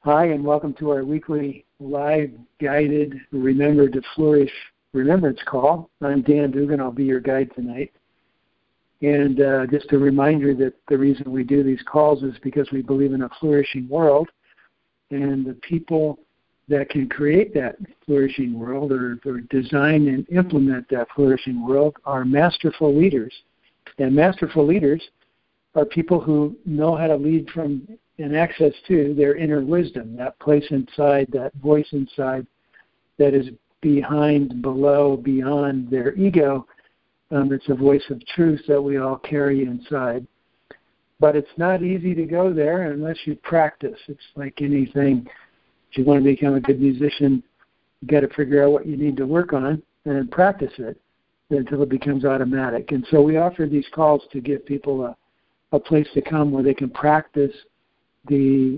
Hi, and welcome to our weekly live guided Remember to Flourish Remembrance call. I'm Dan Dugan. I'll be your guide tonight. And just a reminder that the reason we do these calls is because we believe in a flourishing world, and the people that can create that flourishing world or design and implement that flourishing world are masterful leaders. And masterful leaders are people who know how to lead from and access to their inner wisdom, that place inside, that voice inside that is behind, below, beyond their ego. It's a voice of truth that we all carry inside. But it's not easy to go there unless you practice. It's like anything. If you want to become a good musician, you've got to figure out what you need to work on and then practice it until it becomes automatic. And so we offer these calls to give people a place to come where they can practice the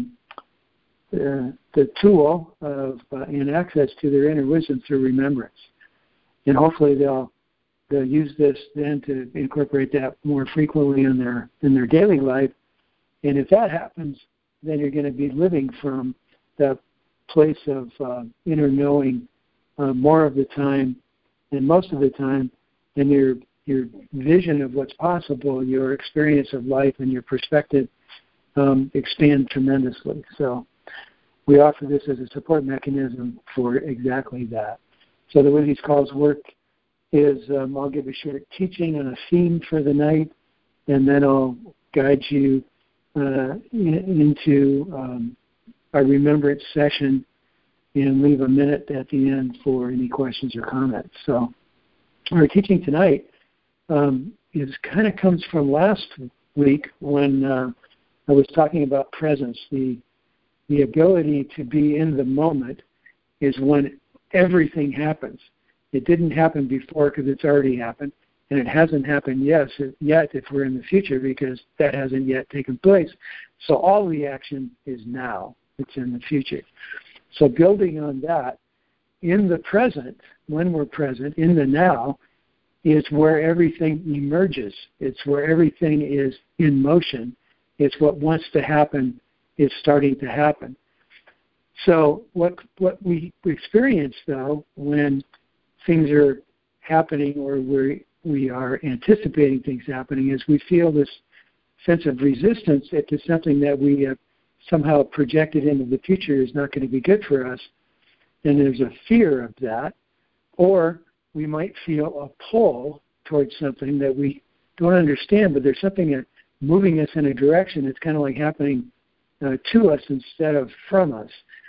tool of and access to their inner wisdom through remembrance, and hopefully they'll use this then to incorporate that more frequently in their daily life. And if that happens, then you're going to be living from that place of inner knowing more of the time and most of the time, and your vision of what's possible, your experience of life, and your perspective expand tremendously. So we offer this as a support mechanism for exactly that. So the way these calls work is I'll give a short teaching on a theme for the night, and then I'll guide you into our remembrance session and leave a minute at the end for any questions or comments. So our teaching tonight kind of comes from last week when I was talking about presence. The ability to be in the moment is when everything happens. It didn't happen before because it's already happened, and it hasn't happened yet if we're in the future because that hasn't yet taken place. So all the action is now. It's in the future. So building on that, in the present, when we're present, in the now, is where everything emerges. It's where everything is in motion. It's what wants to happen is starting to happen. So what we experience, though, when things are happening or we are anticipating things happening, is we feel this sense of resistance to something that we have somehow projected into the future is not going to be good for us. And there's a fear of that. Or we might feel a pull towards something that we don't understand, but there's something that moving us in a direction that's kind of like happening to us instead of from us.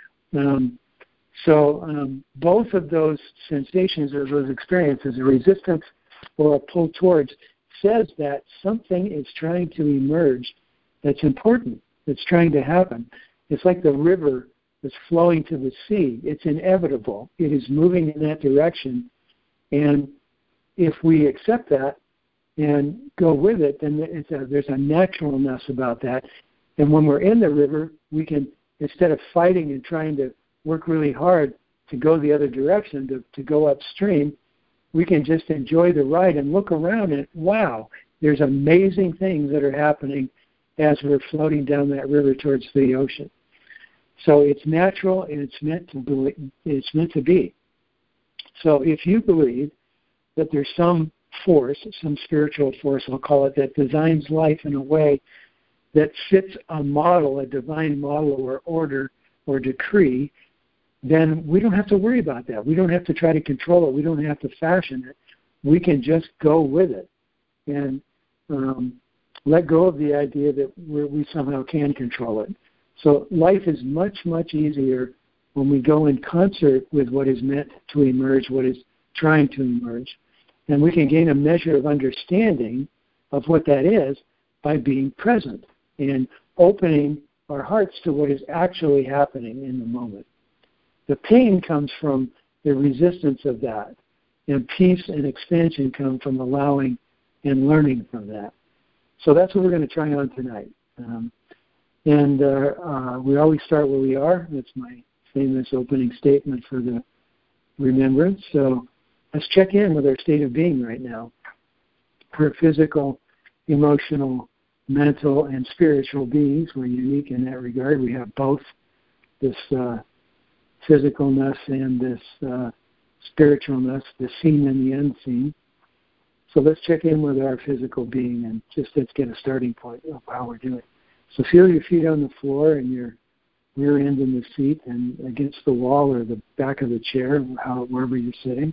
So both of those sensations or those experiences, a resistance or a pull towards, says that something is trying to emerge that's important, that's trying to happen. It's like the river that's flowing to the sea. It's inevitable. It is moving in that direction. And if we accept that and go with it, then there's a naturalness about that. And when we're in the river, we can, instead of fighting and trying to work really hard to go the other direction, to go upstream, we can just enjoy the ride and look around and, wow, there's amazing things that are happening as we're floating down that river towards the ocean. So it's natural and it's meant to be. So if you believe that there's some force, some spiritual force, I'll call it, that designs life in a way that fits a model, a divine model or order or decree, then we don't have to worry about that. We don't have to try to control it. We don't have to fashion it. We can just go with it and let go of the idea that we somehow can control it. So life is much, much easier when we go in concert with what is meant to emerge, what is trying to emerge. And we can gain a measure of understanding of what that is by being present and opening our hearts to what is actually happening in the moment. The pain comes from the resistance of that, and peace and expansion come from allowing and learning from that. So that's what we're going to try on tonight. We always start where we are. That's my famous opening statement for the remembrance. So let's check in with our state of being right now. We're physical, emotional, mental, and spiritual beings. We're unique in that regard. We have both physicalness and this spiritualness, the seen and the unseen. So let's check in with our physical being and just let's get a starting point of how we're doing. So feel your feet on the floor and your rear end in the seat and against the wall or the back of the chair, wherever you're sitting.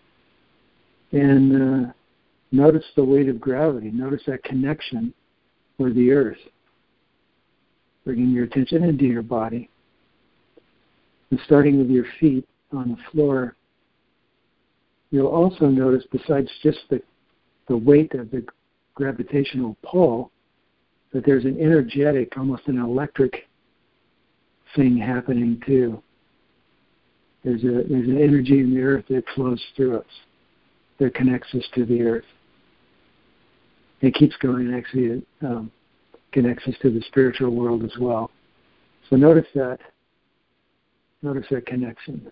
And notice the weight of gravity. Notice that connection with the earth. Bringing your attention into your body. And starting with your feet on the floor, you'll also notice, besides just the weight of the gravitational pull, that there's an energetic, almost an electric thing happening too. There's an energy in the earth that flows through us, that connects us to the earth. It keeps going, actually, it connects us to the spiritual world as well. So notice that connection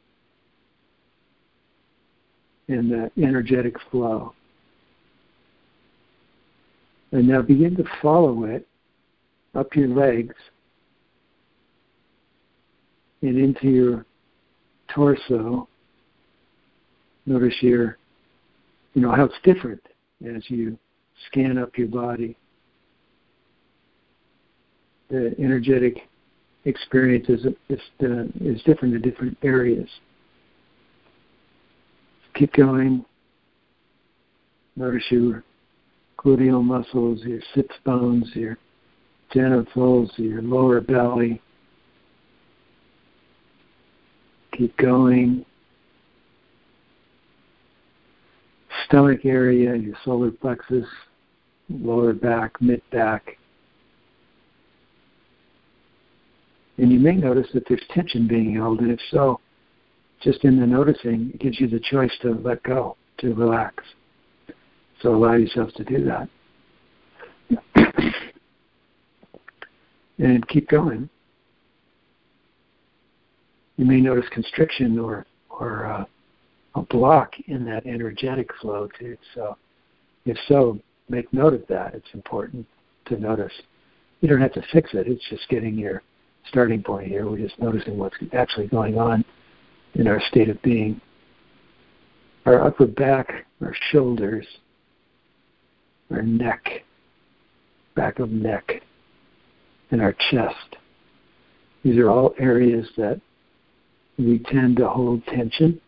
and that energetic flow. And now begin to follow it up your legs and into your torso. Notice how it's different as you scan up your body. The energetic experience is different in different areas. Keep going. Notice your gluteal muscles, your sits bones, your genitals, your lower belly. Keep going. Stomach area, your solar plexus, lower back, mid-back. And you may notice that there's tension being held, and if so, just in the noticing, it gives you the choice to let go, to relax. So allow yourself to do that. And keep going. You may notice constriction or a block in that energetic flow too. So if so, make note of that. It's important to notice. You don't have to fix it. It's just getting your starting point here. We're just noticing what's actually going on in our state of being. Our upper back, our shoulders, our neck, back of neck, and our chest. These are all areas that we tend to hold tension,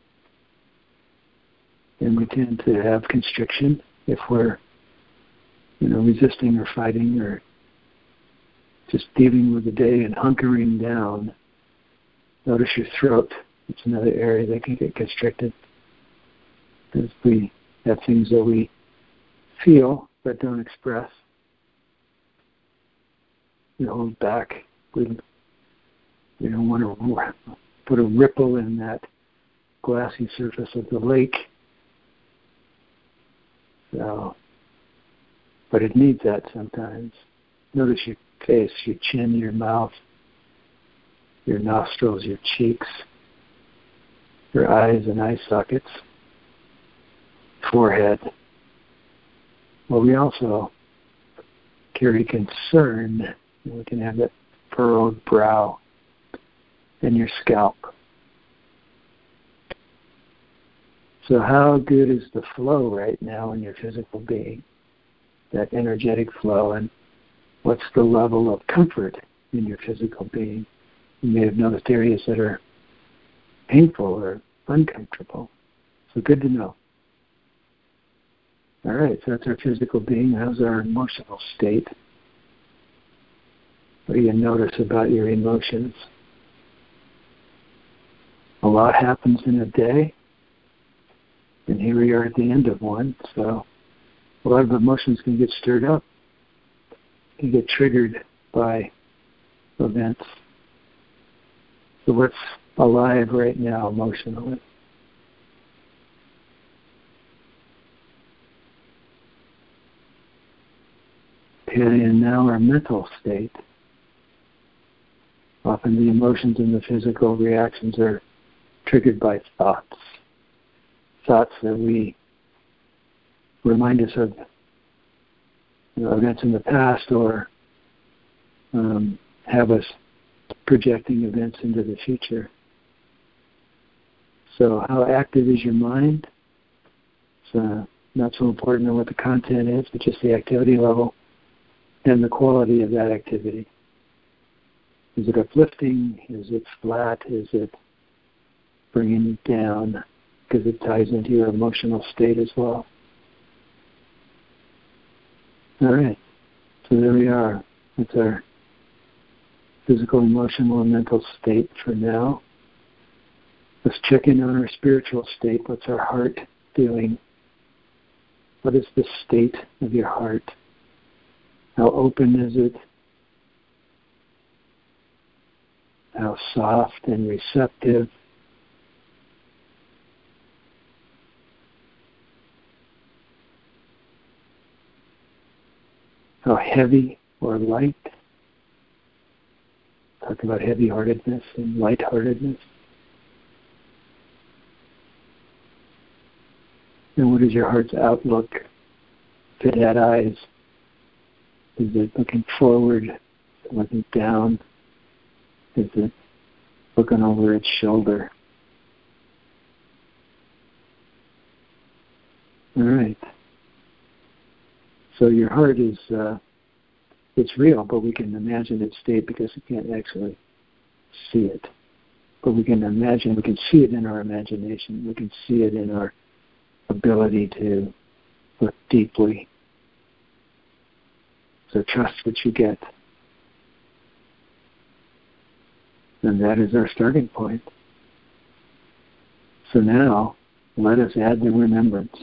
and we tend to have constriction if we're, resisting or fighting or just dealing with the day and hunkering down. Notice your throat. It's another area that can get constricted because we have things that we feel but don't express. We hold back. We don't want to put a ripple in that glassy surface of the lake. So, but it needs that sometimes. Notice your face, your chin, your mouth, your nostrils, your cheeks, your eyes and eye sockets, forehead. Well, we also carry concern. We can have that furrowed brow and your scalp. So how good is the flow right now in your physical being, that energetic flow, and what's the level of comfort in your physical being? You may have noticed areas that are painful or uncomfortable. So good to know. All right, so that's our physical being. How's our emotional state? What do you notice about your emotions? A lot happens in a day, and here we are at the end of one. So a lot of emotions can get stirred up, can get triggered by events. So what's alive right now emotionally? Okay, and now our mental state. Often the emotions and the physical reactions are triggered by thoughts. Thoughts that we remind us of events in the past or have us projecting events into the future. So how active is your mind? It's not so important on what the content is, but just the activity level and the quality of that activity. Is it uplifting? Is it flat? Is it bringing you down? Because it ties into your emotional state as well. All right. So there we are. That's our physical, emotional, and mental state for now. Let's check in on our spiritual state. What's our heart doing? What is the state of your heart? How open is it? How soft and receptive? How heavy or light? Talk about heavy-heartedness and light-heartedness. And what is your heart's outlook? If it had eyes, is it looking forward? Is it looking down? Is it looking over its shoulder? All right. So your heart is, it's real, but we can imagine its state because we can't actually see it. But we can imagine, we can see it in our imagination. We can see it in our ability to look deeply. So trust what you get. And that is our starting point. So now, let us add the remembrance.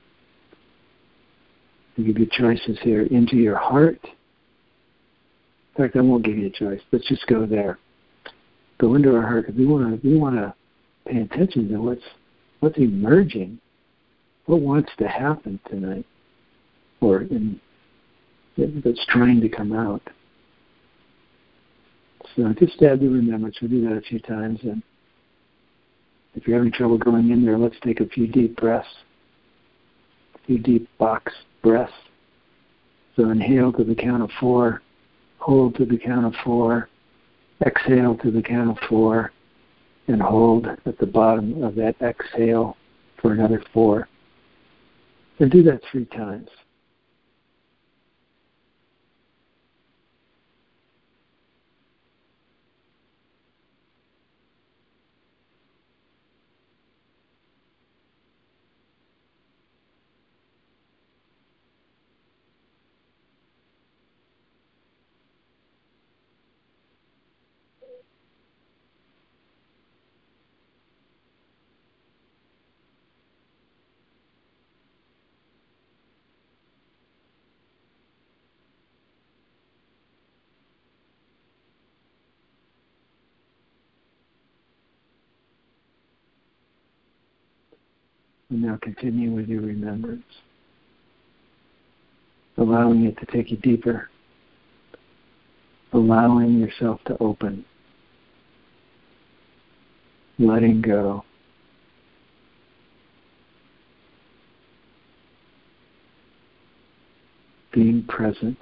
I'll give you choices here. Into your heart. In fact, I won't give you a choice. Let's just go there. Go into our heart. We want to pay attention to what's emerging. What wants to happen tonight, or that's trying to come out. So just add the remembrance. We'll do that a few times. And if you're having trouble going in there, let's take a few deep breaths, a few deep box breaths. So inhale to the count of 4, hold to the count of 4, exhale to the count of 4, and hold at the bottom of that exhale for another 4. And do that 3 times. And now continue with your remembrance, allowing it to take you deeper, allowing yourself to open, letting go, being present.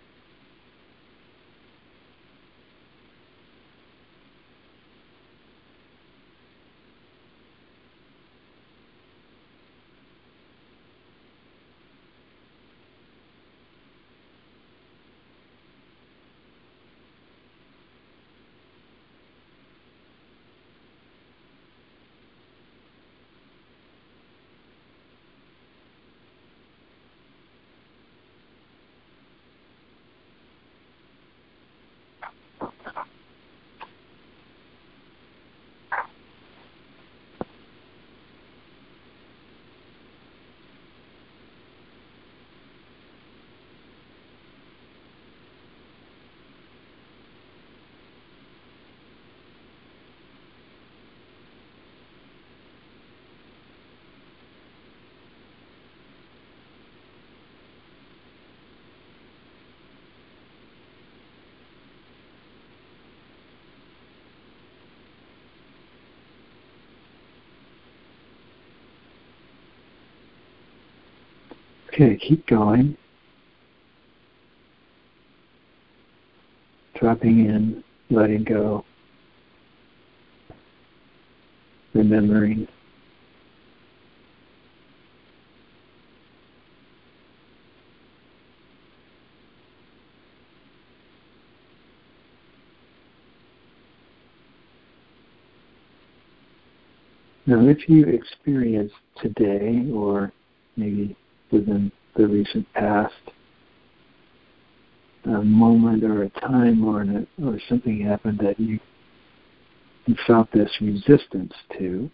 Okay, keep going. Dropping in, letting go, remembering. Now, if you experience today, or maybe within the recent past, a moment or a time or something happened that you felt this resistance to,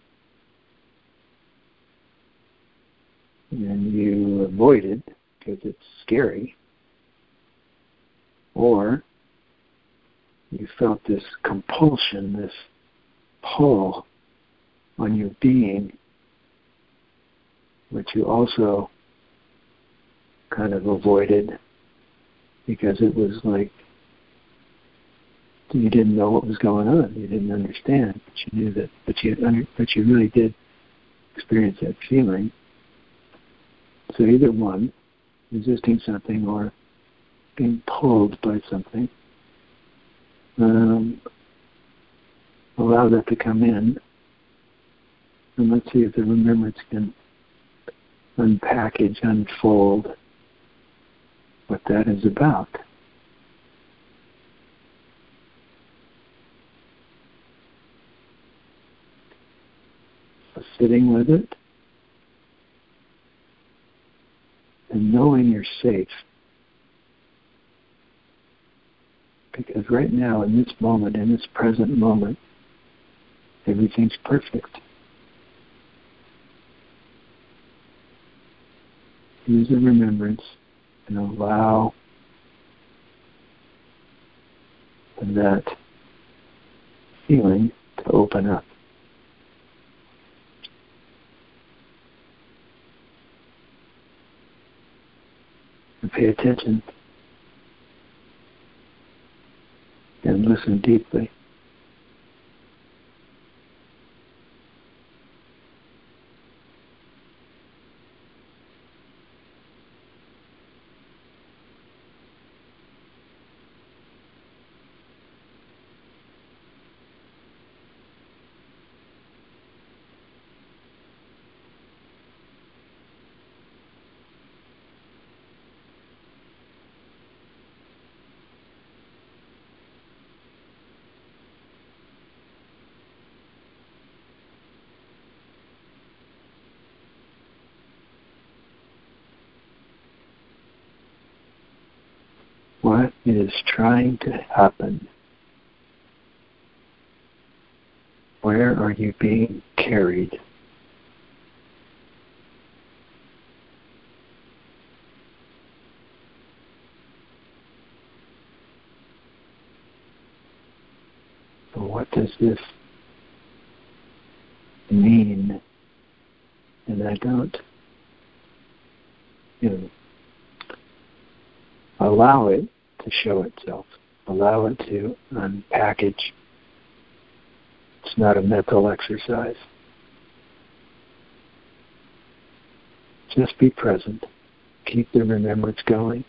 and you avoided because it's scary, or you felt this compulsion, this pull on your being, which you also kind of avoided because it was like you didn't know what was going on, you didn't understand, but you knew that, but you really did experience that feeling. So either one, resisting something or being pulled by something, allow that to come in, and let's see if the remembrance can unpackage, unfold what that is about. So sitting with it and knowing you're safe. Because right now, in this moment, in this present moment, everything's perfect. Use the remembrance and allow that feeling to open up. And pay attention and listen deeply. What is trying to happen? Where are you being carried? So what does this mean? And I don't, allow it to show itself. Allow it to unpackage. It's not a mental exercise. Just be present. Keep the remembrance going.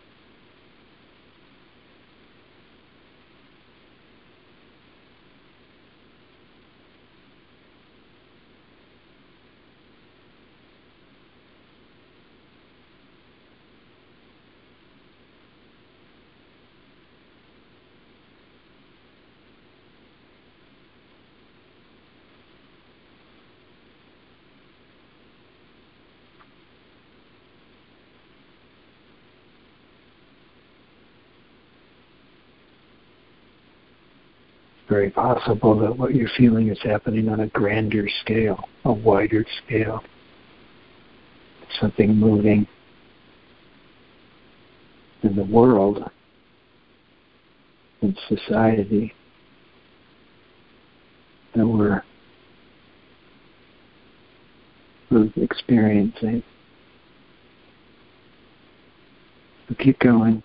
Very possible that what you're feeling is happening on a grander scale, a wider scale. Something moving in the world, in society, that we're experiencing. So keep going.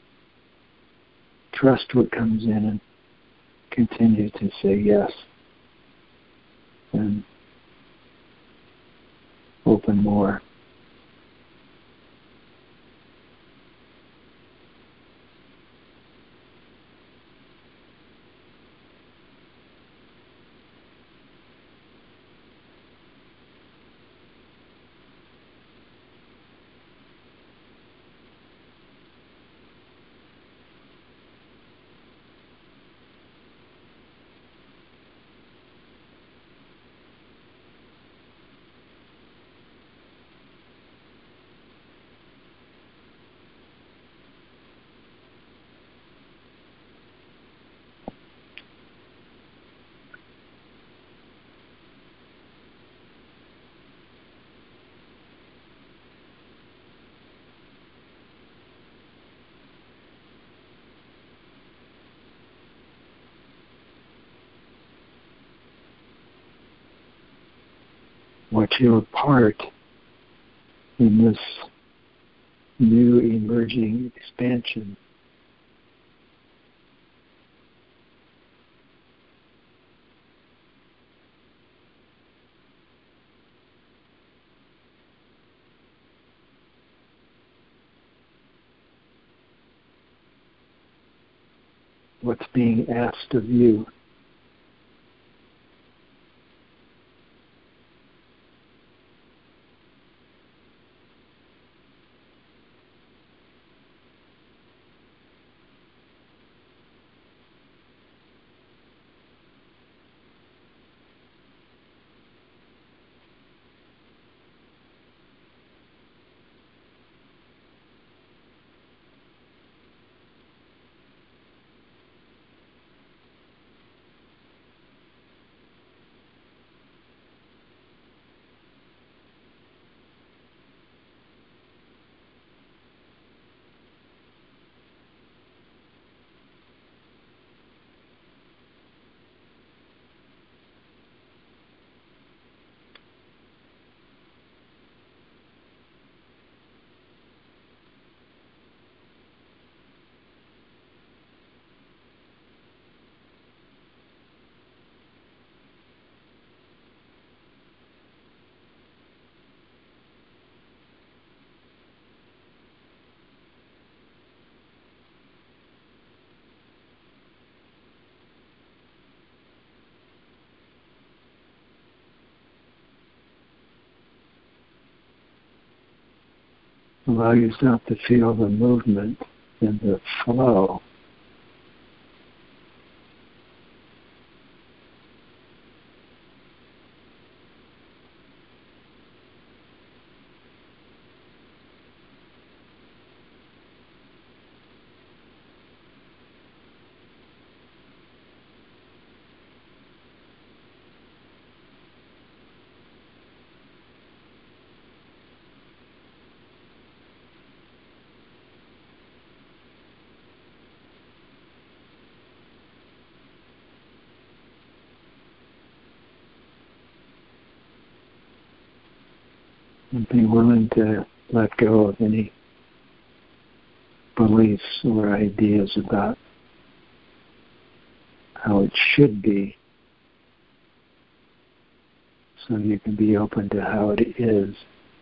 Trust what comes in and continue to say yes and open more. what your part in this new emerging expansion. What's being asked of you. Allow yourself to feel the movement and the flow. And be willing to let go of any beliefs or ideas about how it should be, so you can be open to how it is.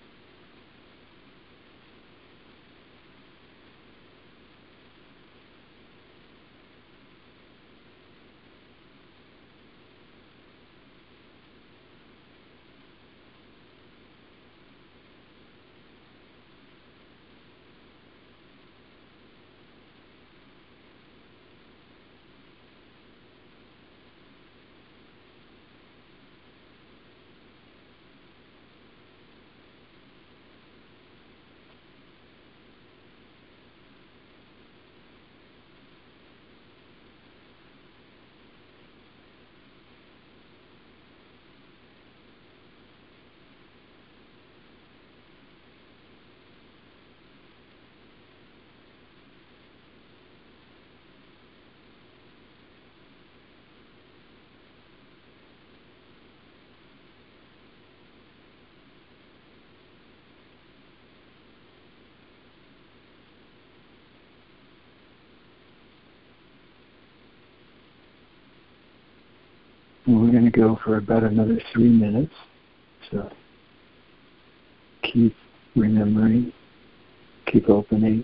And we're going to go for about another 3 minutes. So keep remembering, keep opening.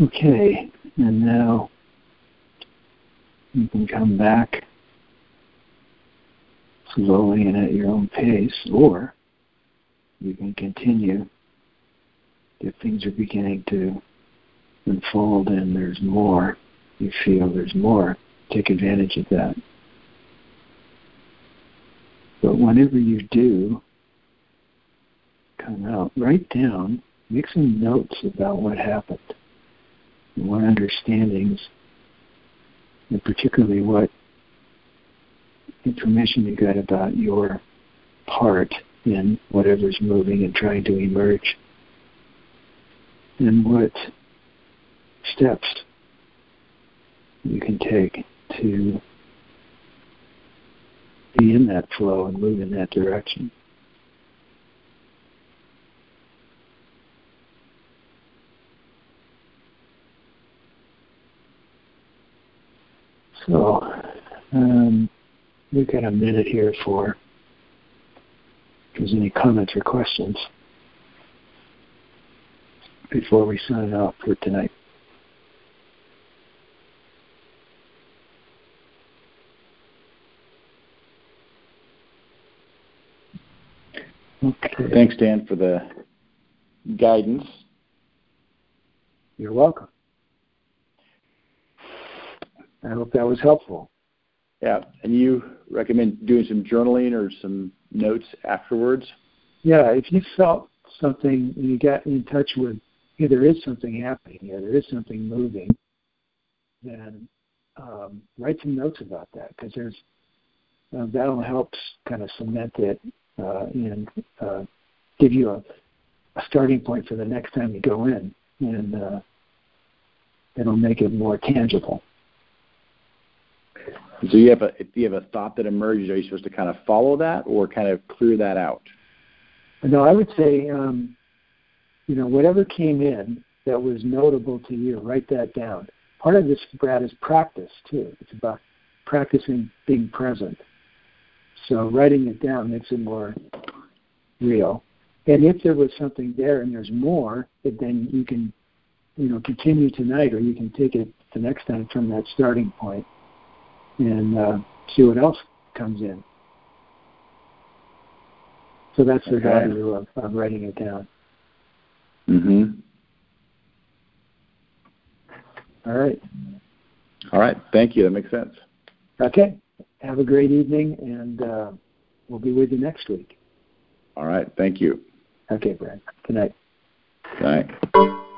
Okay, and now you can come back slowly and at your own pace, or you can continue if things are beginning to unfold and there's more, you feel there's more, take advantage of that. But whenever you do come out, write down, make some notes about what happened, and what understandings, and particularly what information you got about your part in whatever's moving and trying to emerge, and what steps you can take to be in that flow and move in that direction. So, we've got a minute here for if there's any comments or questions before we sign off for tonight. Okay. Thanks, Dan, for the guidance. You're welcome. I hope that was helpful. Yeah, and you recommend doing some journaling or some notes afterwards? Yeah, if you felt something and you got in touch with, hey, there is something happening here, there is something moving, then write some notes about that, because there's that'll help kind of cement it and give you a starting point for the next time you go in, and it'll make it more tangible. So if you have a thought that emerges, are you supposed to kind of follow that or kind of clear that out? No, I would say, whatever came in that was notable to you, write that down. Part of this, Brad, is practice, too. It's about practicing being present. So writing it down makes it more real. And if there was something there and there's more, then you can, continue tonight, or you can take it the next time from that starting point and see what else comes in. So that's the value of writing it down. Mm-hmm. All right. All right. Thank you. That makes sense. Okay. Have a great evening, and we'll be with you next week. All right. Thank you. Okay, Brad. Good night. Good night.